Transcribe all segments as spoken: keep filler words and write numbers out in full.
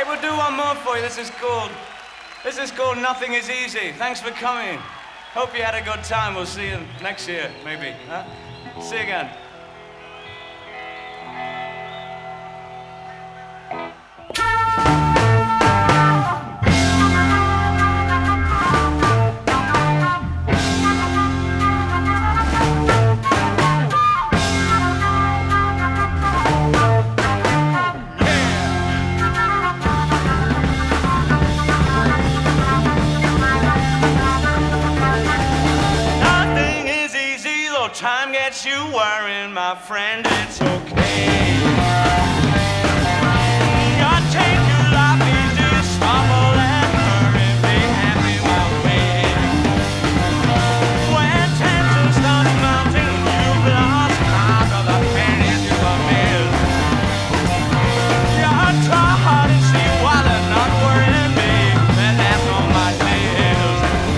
Hey, we'll do one more for you. This is called, this is called Nothing Is Easy. Thanks for coming. Hope you had a good time. We'll see you next year, maybe. Huh? See you again. Time gets you worrying, my friend, it's okay. God, take your life easy, stumble and hurry, be happy while waiting. When tension starts mounting, you've lost count of the pennies you have missed. Yeah, try hard and see while they're not worrying me, and that's on my list.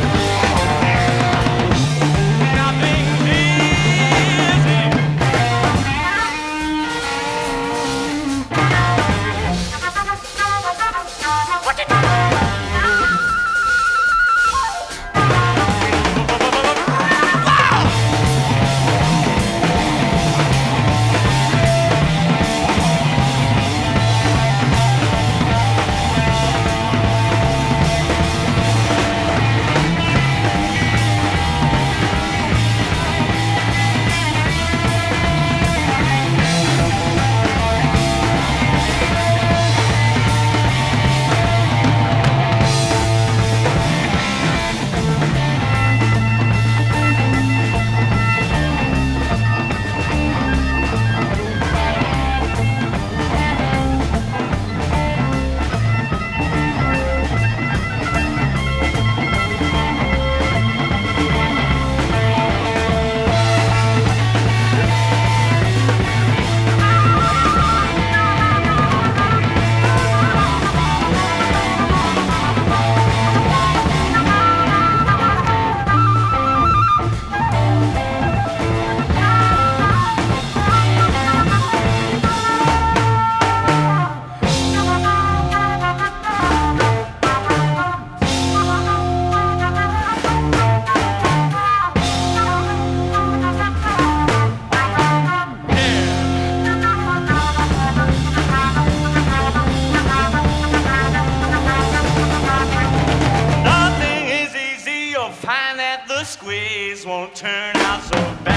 Nothing find that the squeeze won't turn out so bad.